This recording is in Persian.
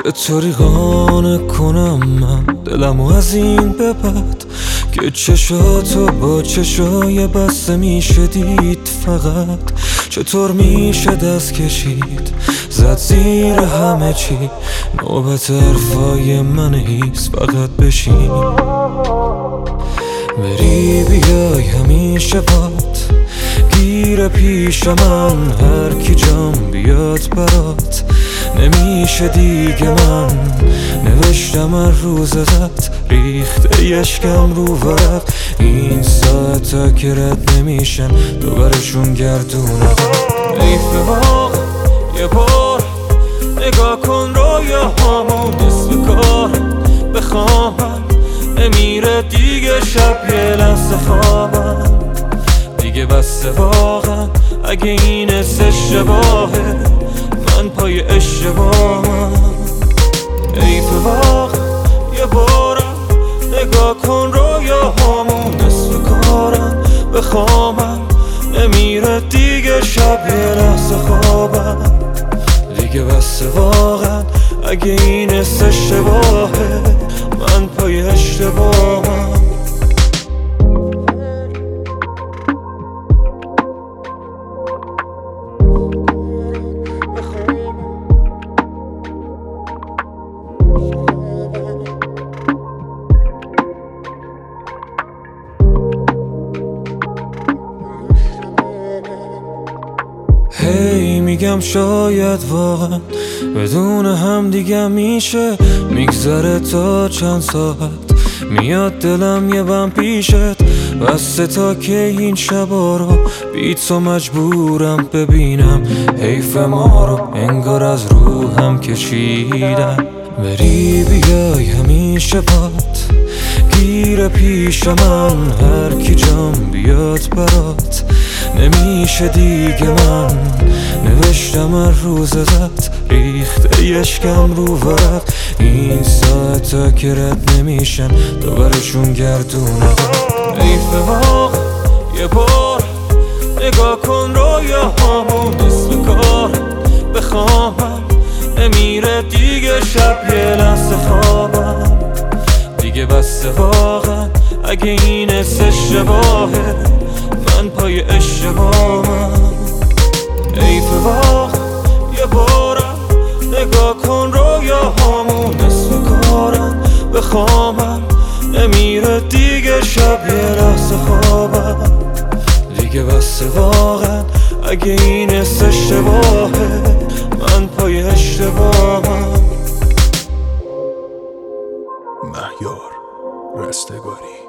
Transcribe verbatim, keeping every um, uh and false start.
چطوری قانع کنم من دلمو از این به بعد که چشاتو با چشای بسته میشه دید؟ فقط چطور میشه دست کشید زد زیر همه چی؟ نوبت حرفای من ایست فقط بشین بری بیای همیشه باد گیر پیش من هر کی جام بیاد برات نمیشه دیگه من نوشتم هر روز ازت ریخته یشکم رو ورق این ساعتا که رد نمیشن دوبرشون گردونه حیفه واقع یه بار نگاه کن رویاهامون نصف کار بخوابم نمیره دیگه شب یه لحظه خوابم دیگه بسته واقعا اگه این از اشتباهه من پای اشتباهم حیفه واقع یه بارم نگاه کن رویاهامون نصف کارم بخوابم نمیره دیگه شب یه لحظه خوابم دیگه بسته واقعا اگه این از اشتباهه من پای اشتباهم هی hey, میگم شاید واقعا بدون هم دیگه میشه میگذره تا چند ساعت میاد دلم یه بم پیشت بسته تا که این شبا رو بی تو مجبورم ببینم حیف ما رو انگار از روحم کشیدم بری بیای همیشه باد گیر پیش من هر کی جام بیاد برات نمیشه دیگه من نوشتم هر روز ازت ریخته یشکم رو ورق این ساعتا که رد نمیشن دوبرشون گردونه حیفه واقع یه بار نگاه کن رویاهامون نصف کار بخوابم نمیره دیگه شب یه لحظه خوابم دیگه بسته واقعا اگه این از اشتباهه من پای اشتباهم حیفه واقع یه بارم نگاه کن رویاهامون نصف کارم بخوابم نمیره دیگه شب یه لحظه خوابم دیگه بسته واقعا اگه این از اشتباهه من پای اشتباهم مهیار رستگاری.